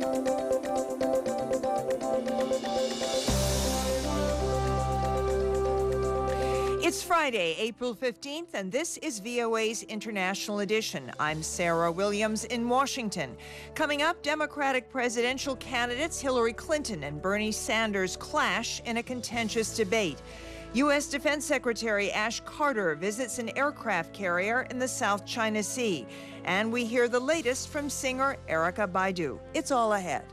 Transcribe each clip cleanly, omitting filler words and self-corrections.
It's Friday, April 15th, and this is VOA's International Edition. I'm Sarah Williams in Washington. Coming up, Democratic presidential candidates Hillary Clinton and Bernie Sanders clash in a contentious debate. U.S. Defense Secretary Ash Carter visits an aircraft carrier in the South China Sea. And we hear the latest from singer Erykah Badu. It's all ahead.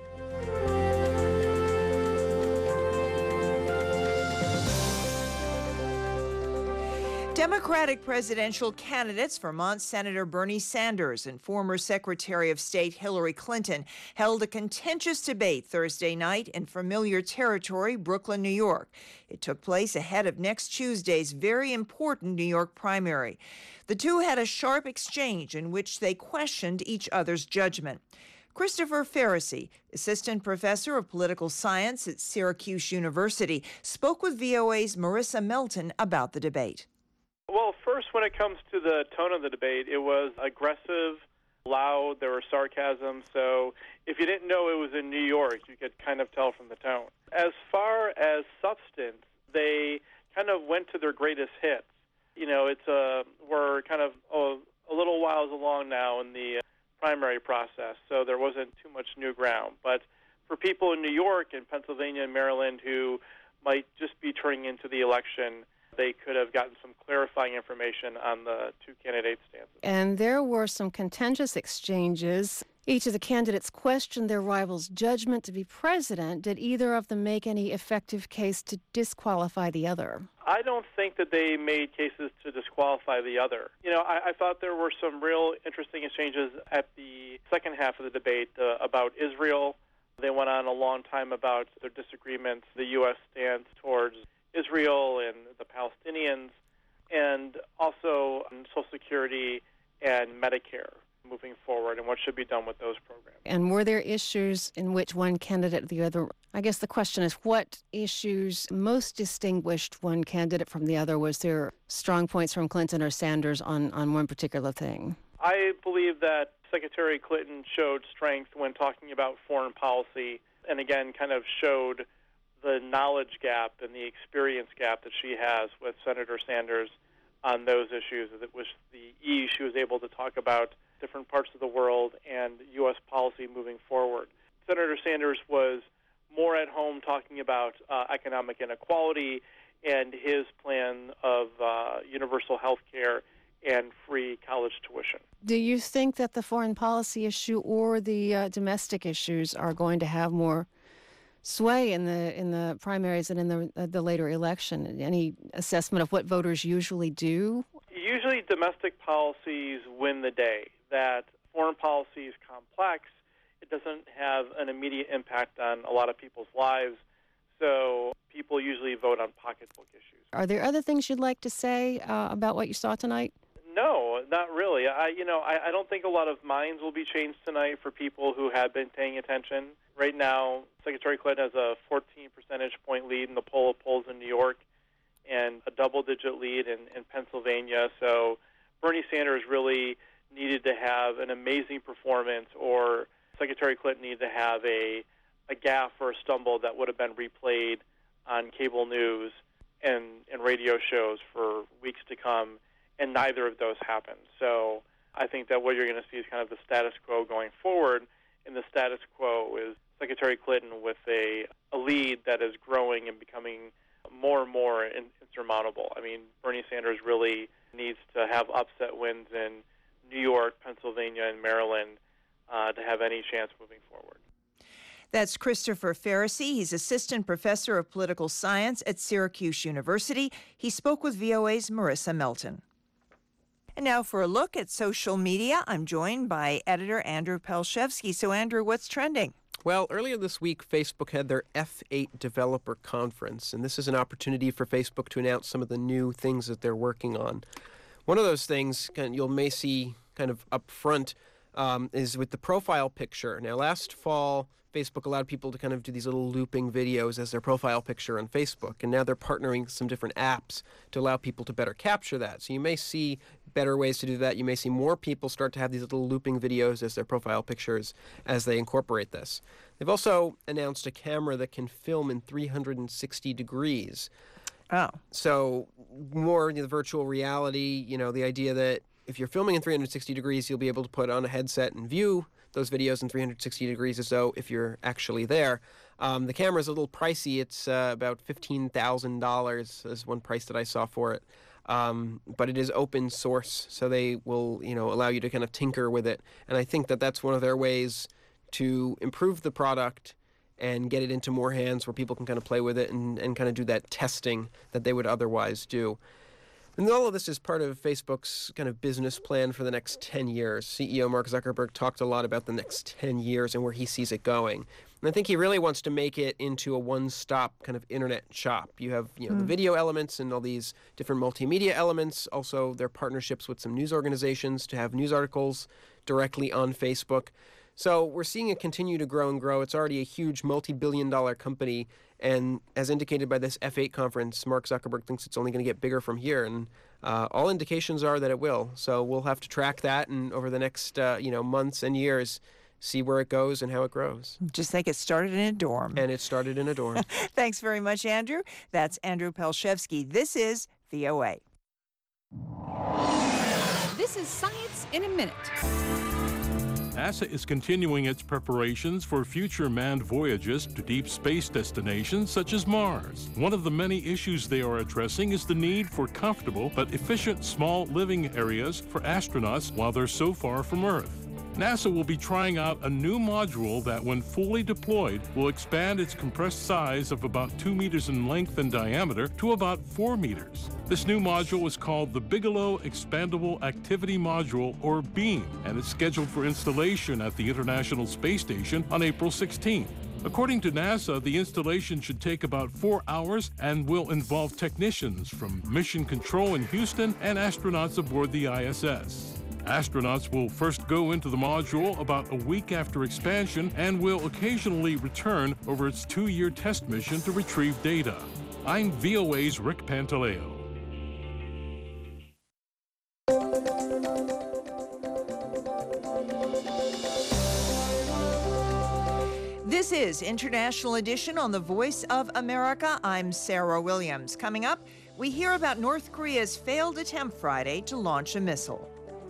Democratic presidential candidates Vermont Senator Bernie Sanders and former Secretary of State Hillary Clinton held a contentious debate Thursday night in familiar territory, Brooklyn, New York. It took place ahead of next Tuesday's very important New York primary. The two had a sharp exchange in which they questioned each other's judgment. Christopher Ferrisy, assistant professor of political science at Syracuse University, spoke with VOA's Marissa Melton about the debate. Well, first, when it comes to the tone of the debate, it was aggressive, loud, there was sarcasm, so if you didn't know it was in New York, you could kind of tell from the tone. As far as substance, they kind of went to their greatest hits. You know, we're kind of a little whiles along now in the primary process, so there wasn't too much new ground. But for people in New York and Pennsylvania and Maryland who might just be turning into the election, they could have gotten some clarifying information on the two candidates' stances. And there were some contentious exchanges. Each of the candidates questioned their rival's judgment to be president. Did either of them make any effective case to disqualify the other? I don't think that they made cases to disqualify the other. You know, I thought there were some real interesting exchanges at the second half of the debate about Israel. They went on a long time about their disagreements, the U.S. stance towards Israel and the Palestinians, and also Social Security and Medicare moving forward and what should be done with those programs. And were there issues in which one candidate or the other? I guess the question is, what issues most distinguished one candidate from the other? Was there strong points from Clinton or Sanders on one particular thing? I believe that Secretary Clinton showed strength when talking about foreign policy, and again kind of showed the knowledge gap and the experience gap that she has with Senator Sanders on those issues. It was the ease she was able to talk about different parts of the world and U.S. policy moving forward. Senator Sanders was more at home talking about economic inequality and his plan of universal health care and free college tuition. Do you think that the foreign policy issue or the domestic issues are going to have more sway in the primaries and in the later election? Any assessment of what voters usually do? Usually domestic policies win the day. That foreign policy is complex. It doesn't have an immediate impact on a lot of people's lives, so people usually vote on pocketbook issues. Are there other things you'd like to say about what you saw tonight? No, not really. I don't think a lot of minds will be changed tonight for people who have been paying attention. Right now, Secretary Clinton has a 14 percentage point lead in the poll of polls in New York and a double-digit lead in Pennsylvania. So Bernie Sanders really needed to have an amazing performance, or Secretary Clinton needed to have a gaffe or a stumble that would have been replayed on cable news and radio shows for weeks to come, and neither of those happened. So I think that what you're going to see is kind of the status quo going forward, and the status quo is Secretary Clinton with a lead that is growing and becoming more and more insurmountable. I mean, Bernie Sanders really needs to have upset wins in New York, Pennsylvania, and Maryland to have any chance moving forward. That's Christopher Ferrisy. He's assistant professor of political science at Syracuse University. He spoke with VOA's Marissa Melton. And now for a look at social media, I'm joined by editor Andrew Palshevsky. So, Andrew, what's trending? Well, earlier this week, Facebook had their F8 developer conference, and this is an opportunity for Facebook to announce some of the new things that they're working on. One of those things, you may see kind of up front, is with the profile picture. Now, last fall, Facebook allowed people to kind of do these little looping videos as their profile picture on Facebook, and now they're partnering with some different apps to allow people to better capture that. So you may see better ways to do that. You may see more people start to have these little looping videos as their profile pictures as they incorporate this. They've also announced a camera that can film in 360 degrees. Oh. So more the virtual reality, the idea that if you're filming in 360 degrees, you'll be able to put on a headset and view those videos in 360 degrees as though if you're actually there. The camera's a little pricey. It's about $15,000 is one price that I saw for it. But it is open source, so they will, allow you to kind of tinker with it. And I think that that's one of their ways to improve the product and get it into more hands where people can kind of play with it and kind of do that testing that they would otherwise do. And all of this is part of Facebook's kind of business plan for the next 10 years. CEO Mark Zuckerberg talked a lot about the next 10 years and where he sees it going. And I think he really wants to make it into a one-stop kind of internet shop. You have, the video elements and all these different multimedia elements. Also, their partnerships with some news organizations to have news articles directly on Facebook. So we're seeing it continue to grow and grow. It's already a huge multi-billion-dollar company. And as indicated by this F8 conference, Mark Zuckerberg thinks it's only going to get bigger from here. And all indications are that it will. So we'll have to track that and over the next, months and years, see where it goes and how it grows. Just think it started in a dorm. And it started in a dorm. Thanks very much, Andrew. That's Andrew Pelshevsky. This is VOA. This is Science in a Minute. NASA is continuing its preparations for future manned voyages to deep space destinations such as Mars. One of the many issues they are addressing is the need for comfortable but efficient small living areas for astronauts while they're so far from Earth. NASA will be trying out a new module that, when fully deployed, will expand its compressed size of about 2 meters in length and diameter to about 4 meters. This new module is called the Bigelow Expandable Activity Module, or BEAM, and it's scheduled for installation at the International Space Station on April 16. According to NASA, the installation should take about 4 hours and will involve technicians from Mission Control in Houston and astronauts aboard the ISS. Astronauts will first go into the module about a week after expansion and will occasionally return over its 2-year test mission to retrieve data. I'm VOA's Rick Pantaleo. This is International Edition on the Voice of America. I'm Sarah Williams. Coming up, we hear about North Korea's failed attempt Friday to launch a missile.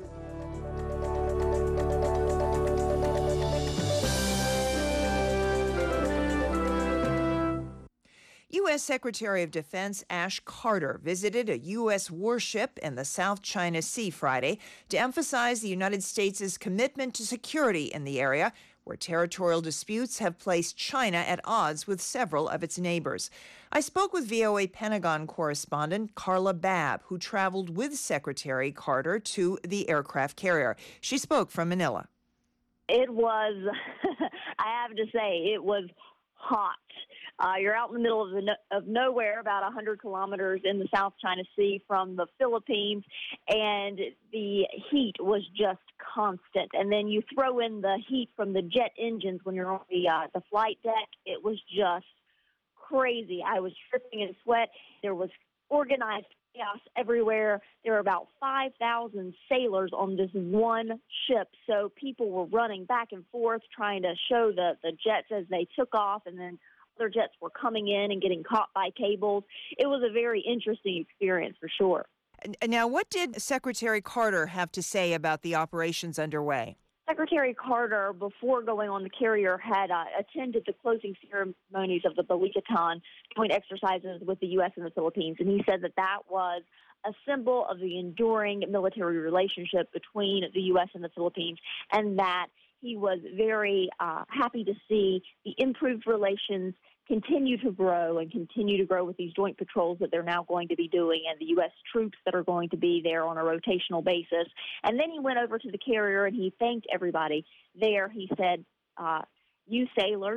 U.S. Secretary of Defense Ash Carter visited a U.S. warship in the South China Sea Friday to emphasize the United States' commitment to security in the area, where territorial disputes have placed China at odds with several of its neighbors. I spoke with VOA Pentagon correspondent Carla Babb, who traveled with Secretary Carter to the aircraft carrier. She spoke from Manila. It was, I have to say, it was hot. You're out in the middle of nowhere, about 100 kilometers in the South China Sea from the Philippines, and the heat was just constant. And then you throw in the heat from the jet engines when you're on the flight deck. It was just crazy. I was dripping in sweat. There was organized chaos everywhere. There were about 5,000 sailors on this one ship, so people were running back and forth trying to show the jets as they took off, and then other jets were coming in and getting caught by cables. It was a very interesting experience for sure. Now, what did Secretary Carter have to say about the operations underway? Secretary Carter, before going on the carrier, had attended the closing ceremonies of the Balikatan joint exercises with the U.S. and the Philippines, and he said that was a symbol of the enduring military relationship between the U.S. and the Philippines, and that he was very happy to see the improved relations continue to grow with these joint patrols that they're now going to be doing, and the U.S. troops that are going to be there on a rotational basis. And then he went over to the carrier and he thanked everybody there. He said, you sailors,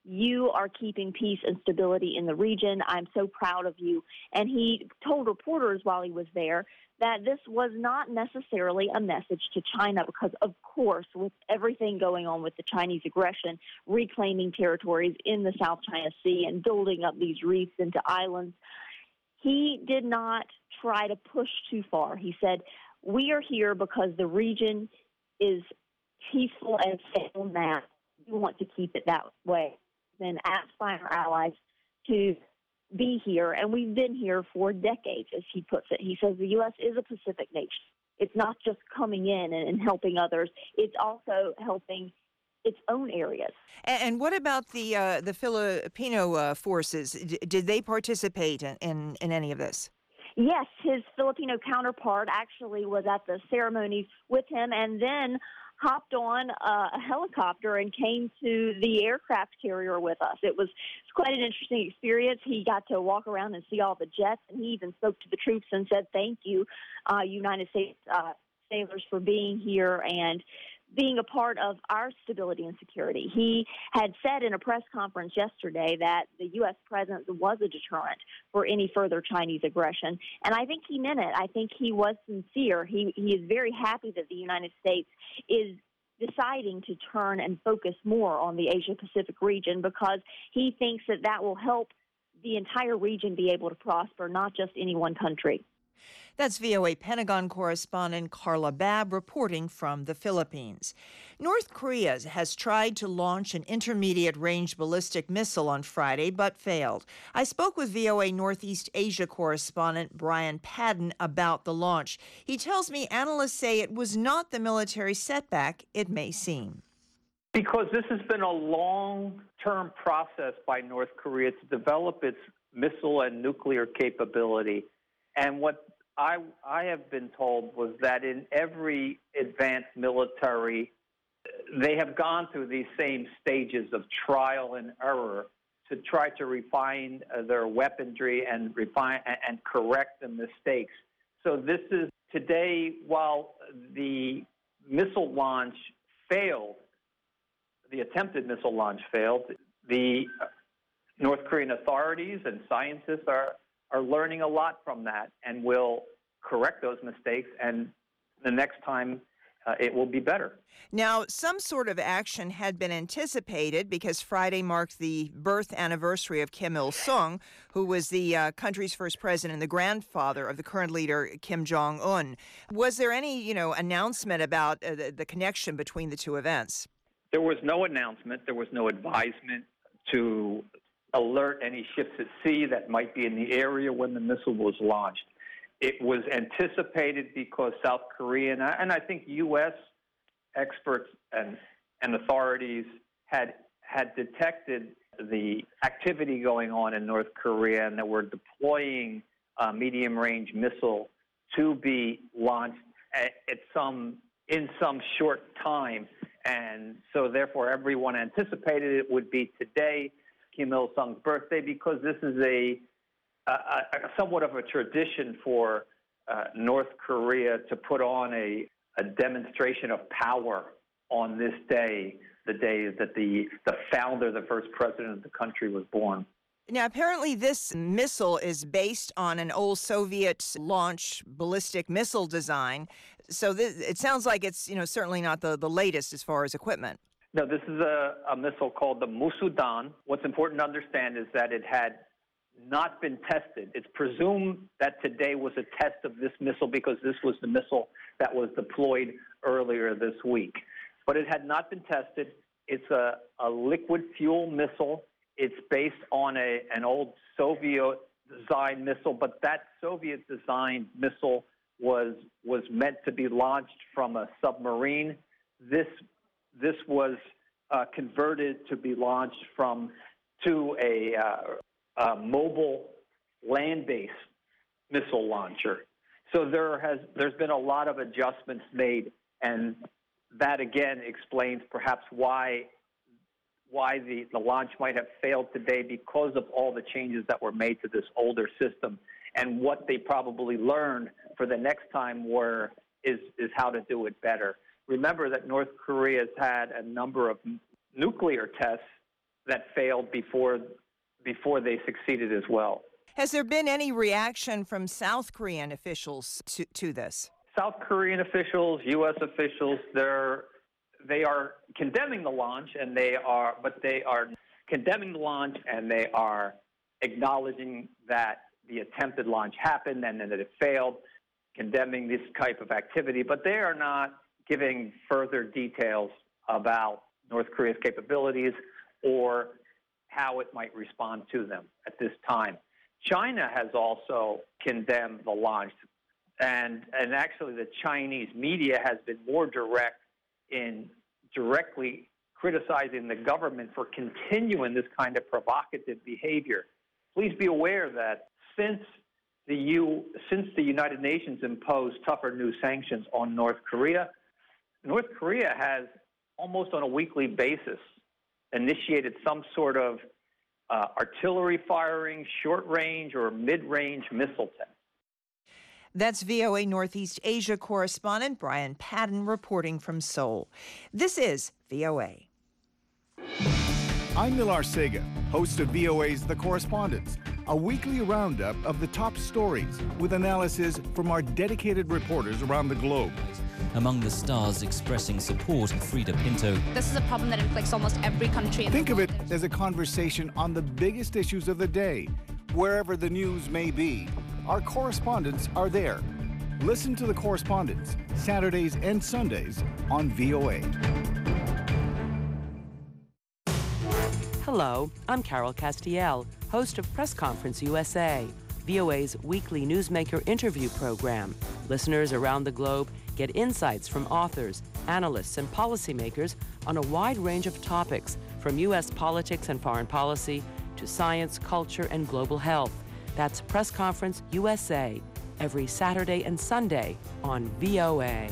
You are keeping peace and stability in the region. I'm so proud of you. And he told reporters while he was there that this was not necessarily a message to China because, of course, with everything going on with the Chinese aggression, reclaiming territories in the South China Sea and building up these reefs into islands, he did not try to push too far. He said, we are here because the region is peaceful and stable now. We want to keep it that way. And ask by our allies to be here, and we've been here for decades, as he puts it. He says the U.S. is a Pacific nation. It's not just coming in and helping others. It's also helping its own areas. And what about the Filipino forces? Did they participate in any of this? Yes, his Filipino counterpart actually was at the ceremonies with him and then hopped on a helicopter and came to the aircraft carrier with us. It was quite an interesting experience. He got to walk around and see all the jets, and he even spoke to the troops and said, thank you, United States sailors, for being here and being a part of our stability and security. He had said in a press conference yesterday that the U.S. presence was a deterrent for any further Chinese aggression, and I think he meant it. I think he was sincere. He is very happy that the United States is deciding to turn and focus more on the Asia-Pacific region because he thinks that that will help the entire region be able to prosper, not just any one country. That's VOA Pentagon correspondent Carla Babb reporting from the Philippines. North Korea has tried to launch an intermediate-range ballistic missile on Friday, but failed. I spoke with VOA Northeast Asia correspondent Brian Padden about the launch. He tells me analysts say it was not the military setback it may seem. Because this has been a long-term process by North Korea to develop its missile and nuclear capability. And what I have been told was that in every advanced military, they have gone through these same stages of trial and error to try to refine their weaponry and refine and correct the mistakes. So this is today, while the missile launch failed, the attempted missile launch failed, the North Korean authorities and scientists are learning a lot from that and will correct those mistakes, and the next time it will be better. Now, some sort of action had been anticipated because Friday marked the birth anniversary of Kim Il-sung, who was the country's first president and the grandfather of the current leader, Kim Jong-un. Was there any, announcement about the connection between the two events? There was no announcement. There was no advisement to alert any ships at sea that might be in the area when the missile was launched. It was anticipated because South Korea and I think U.S. experts and authorities had detected the activity going on in North Korea and that were deploying a medium-range missile to be launched in some short time. And so therefore everyone anticipated it would be today, Kim Il-sung's birthday, because this is a somewhat of a tradition for North Korea to put on a demonstration of power on this day, the day that the founder, the first president of the country, was born. Now, apparently this missile is based on an old Soviet launch ballistic missile design. So it sounds like it's, certainly not the latest as far as equipment. No, this is a missile called the Musudan. What's important to understand is that it had not been tested. It's presumed that today was a test of this missile because this was the missile that was deployed earlier this week. But it had not been tested. It's a liquid fuel missile. It's based on an old Soviet-designed missile, but that Soviet-designed missile was meant to be launched from a submarine. This was converted to be launched to a mobile land-based missile launcher. So there's been a lot of adjustments made, and that again explains perhaps why the launch might have failed today, because of all the changes that were made to this older system. And what they probably learned for the next time is how to do it better. Remember that North Korea has had a number of nuclear tests that failed before they succeeded as well. Has there been any reaction from South Korean officials to this? South Korean officials, U.S. officials, they are condemning the launch, and they are acknowledging that the attempted launch happened and that it failed, condemning this type of activity, but they are not giving further details about North Korea's capabilities or how it might respond to them at this time. China has also condemned the launch, and actually the Chinese media has been more direct in directly criticizing the government for continuing this kind of provocative behavior. Please be aware that since the United Nations imposed tougher new sanctions on North Korea has almost on a weekly basis initiated some sort of artillery firing, short-range or mid-range missile test. That's VOA Northeast Asia correspondent Brian Padden reporting from Seoul. This is VOA. I'm Nilar Sega, host of VOA's The Correspondents, a weekly roundup of the top stories with analysis from our dedicated reporters around the globe. Among the stars expressing support, Frida Pinto. This is a problem that inflicts almost every country in Think the of world. it as a conversation on the biggest issues of the day. Wherever the news may be, our correspondents are there. Listen to The Correspondents, Saturdays and Sundays on VOA. Hello, I'm Carol Castiel, host of Press Conference USA, VOA's weekly newsmaker interview program. Listeners around the globe get insights from authors, analysts, and policymakers on a wide range of topics, from U.S. politics and foreign policy to science, culture, and global health. That's Press Conference USA, every Saturday and Sunday on VOA.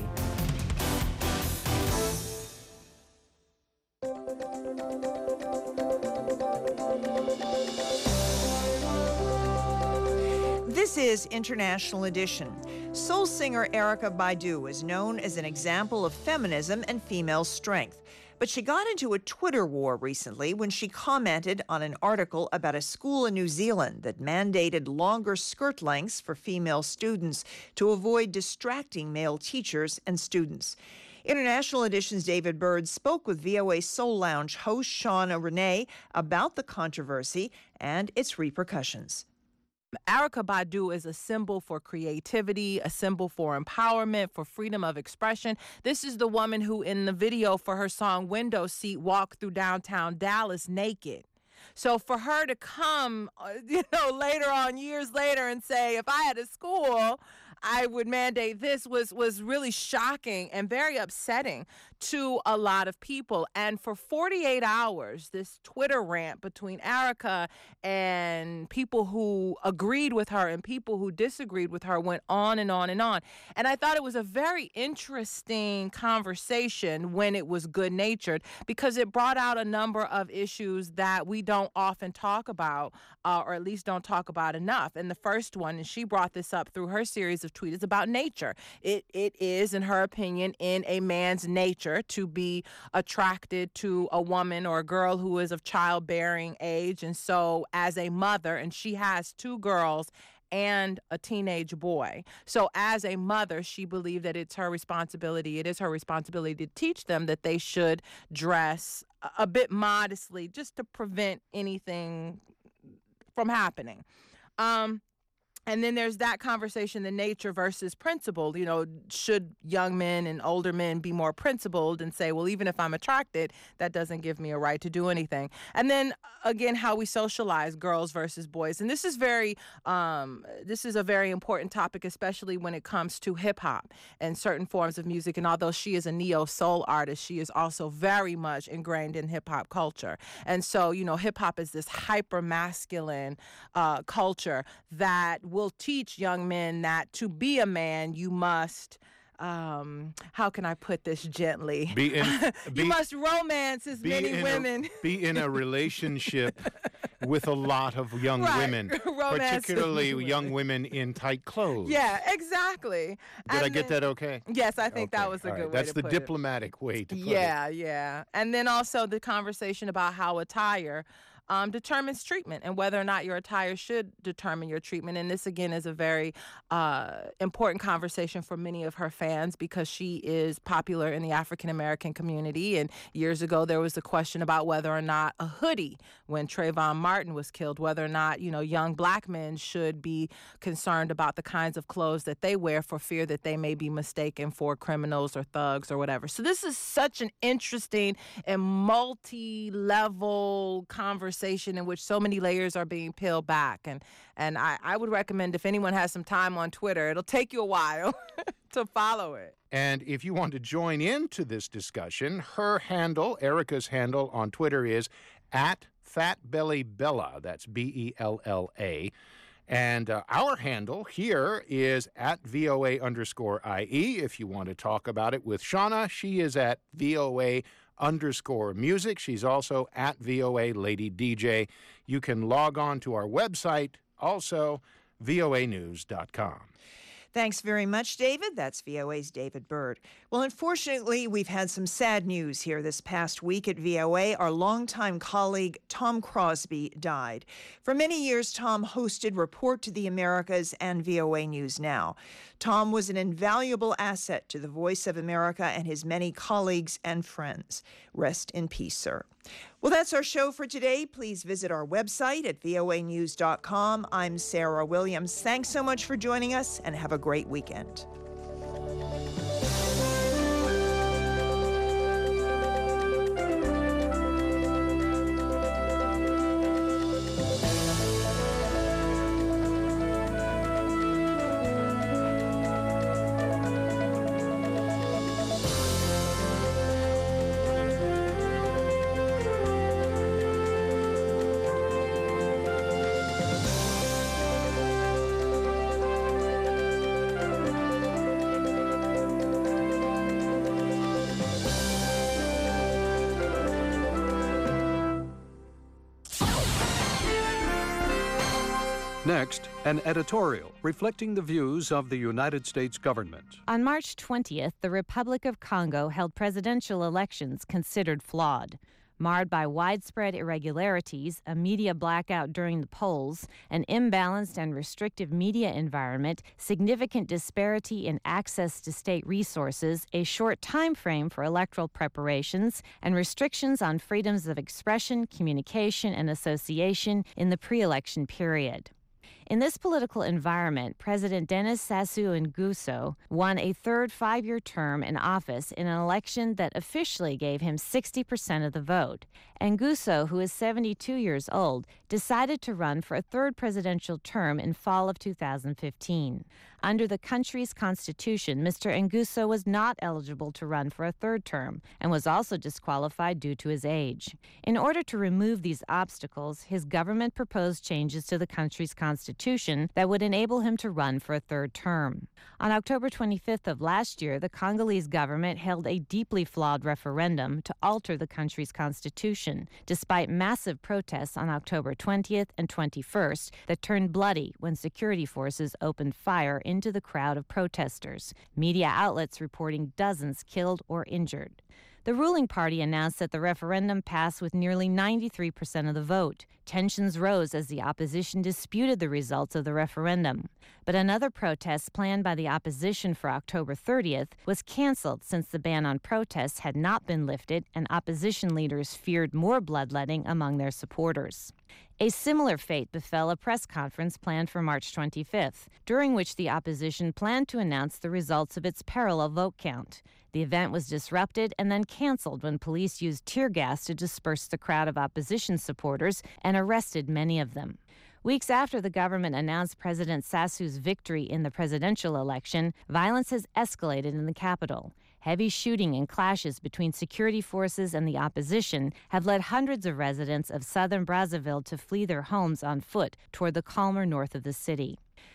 This is International Edition. Soul singer Erykah Badu is known as an example of feminism and female strength. But she got into a Twitter war recently when she commented on an article about a school in New Zealand that mandated longer skirt lengths for female students to avoid distracting male teachers and students. International Edition's David Bird spoke with VOA Soul Lounge host Shauna Renee about the controversy and its repercussions. Erykah Badu is a symbol for creativity, a symbol for empowerment, for freedom of expression. This is the woman who, in the video for her song Window Seat, walked through downtown Dallas naked. So for her to come, later on, years later, and say, if I had a school, I would mandate this was really shocking and very upsetting to a lot of people. And for 48 hours, this Twitter rant between Erykah and people who agreed with her and people who disagreed with her went on and on and on. And I thought it was a very interesting conversation when it was good-natured, because it brought out a number of issues that we don't often talk about, or at least don't talk about enough. And the first one, and she brought this up through her series of tweets, is about nature. It is, in her opinion, in a man's nature to be attracted to a woman or a girl who is of childbearing age. And so as a mother, and she has two girls and a teenage boy. So as a mother, she believed that it is her responsibility to teach them that they should dress a bit modestly, just to prevent anything from happening. And then there's that conversation, the nature versus principled. Should young men and older men be more principled and say, well, even if I'm attracted, that doesn't give me a right to do anything. And then, again, how we socialize girls versus boys. And this is a very important topic, especially when it comes to hip-hop and certain forms of music. And although she is a neo-soul artist, she is also very much ingrained in hip-hop culture. And so, hip-hop is this hyper-masculine culture that will teach young men that to be a man, you must, how can I put this gently? You must romance as many women. Be in a relationship with a lot of young women, Romantic particularly women. young women in tight clothes. Yeah, exactly. Did I get that okay? Yes, I think that was a All good right. way That's to the put diplomatic way to put it. Yeah. And then also the conversation about how attire determines treatment and whether or not your attire should determine your treatment. And this, again, is a very important conversation for many of her fans because she is popular in the African-American community. And years ago, there was a question about whether or not a hoodie, when Trayvon Martin was killed, whether or not, young black men should be concerned about the kinds of clothes that they wear for fear that they may be mistaken for criminals or thugs or whatever. So this is such an interesting and multi-level conversation in which so many layers are being peeled back. And I would recommend, if anyone has some time on Twitter, it'll take you a while to follow it. And if you want to join into this discussion, her handle, Erica's handle on Twitter is @FatBellyBella. That's BELLA. And our handle here is @VOA_IE. If you want to talk about it with Shauna, she is at VOA_music. She's also at VOA Lady DJ. You can log on to our website, also voanews.com. Thanks very much, David. That's VOA's David Byrd. Well, unfortunately, we've had some sad news here this past week at VOA. Our longtime colleague, Tom Crosby, died. For many years, Tom hosted Report to the Americas and VOA News Now. Tom was an invaluable asset to the Voice of America and his many colleagues and friends. Rest in peace, sir. Well, that's our show for today. Please visit our website at voanews.com. I'm Sarah Williams. Thanks so much for joining us, and have a great weekend. Next, an editorial reflecting the views of the United States government. On March 20th, the Republic of Congo held presidential elections considered flawed. Marred by widespread irregularities, a media blackout during the polls, an imbalanced and restrictive media environment, significant disparity in access to state resources, a short time frame for electoral preparations, and restrictions on freedoms of expression, communication, and association in the pre-election period. In this political environment, President Denis Sassou Nguesso won a third five-year term in office in an election that officially gave him 60% of the vote. Nguesso, who is 72 years old, decided to run for a third presidential term in fall of 2015. Under the country's constitution, Mr. Nguesso was not eligible to run for a third term and was also disqualified due to his age. In order to remove these obstacles, his government proposed changes to the country's constitution that would enable him to run for a third term. On October 25th of last year, the Congolese government held a deeply flawed referendum to alter the country's constitution, despite massive protests on October 20th and 21st that turned bloody when security forces opened fire into the crowd of protesters, media outlets reporting dozens killed or injured. The ruling party announced that the referendum passed with nearly 93% of the vote. Tensions rose as the opposition disputed the results of the referendum. But another protest planned by the opposition for October 30th was canceled since the ban on protests had not been lifted and opposition leaders feared more bloodletting among their supporters. A similar fate befell a press conference planned for March 25th, during which the opposition planned to announce the results of its parallel vote count. The event was disrupted and then canceled when police used tear gas to disperse the crowd of opposition supporters and arrested many of them. Weeks after the government announced President Sassou's victory in the presidential election, violence has escalated in the capital. Heavy shooting and clashes between security forces and the opposition have led hundreds of residents of southern Brazzaville to flee their homes on foot toward the calmer north of the city.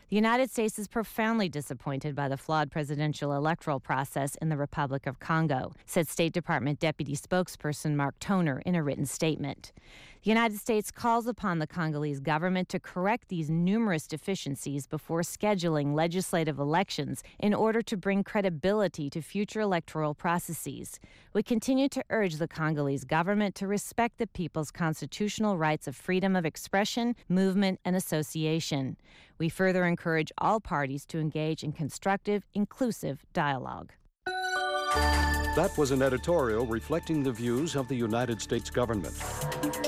The United States is profoundly disappointed by the flawed presidential electoral process in the Republic of Congo, said State Department Deputy Spokesperson Mark Toner in a written statement. The United States calls upon the Congolese government to correct these numerous deficiencies before scheduling legislative elections in order to bring credibility to future electoral processes. We continue to urge the Congolese government to respect the people's constitutional rights of freedom of expression, movement, and association. We further encourage all parties to engage in constructive, inclusive dialogue. That was an editorial reflecting the views of the United States government.